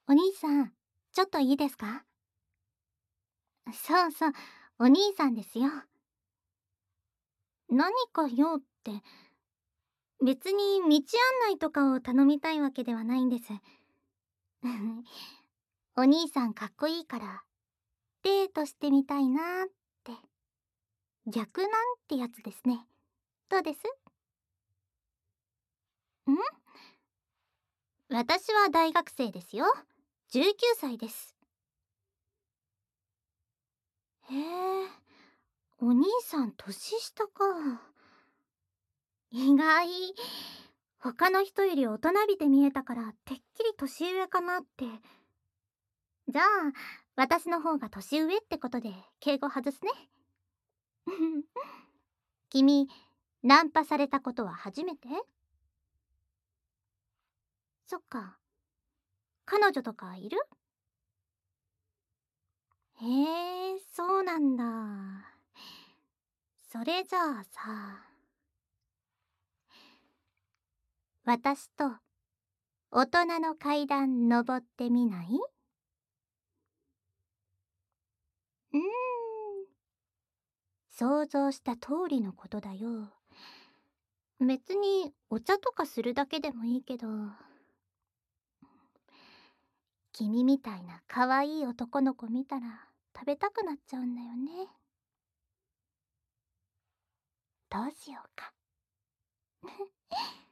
お兄さん、ちょっといいですか？そうそう、お兄さんですよ。何か用って、別に道案内とかを頼みたいわけではないんです。お兄さんかっこいいから、デートしてみたいなーって。逆なんてやつですね。どうです？ん？私は大学生ですよ。19歳です。へえ、お兄さん年下か。意外。他の人より大人びて見えたからてっきり年上かなって。じゃあ私の方が年上ってことで敬語外すね。君、ナンパされたことは初めて？そっか。彼女とかいる？へえ、そうなんだ。それじゃあさ、私と大人の階段登ってみない？うーん、想像した通りのことだよ。別にお茶とかするだけでもいいけど、君みたいな可愛い男の子見たら食べたくなっちゃうんだよね。どうしようか。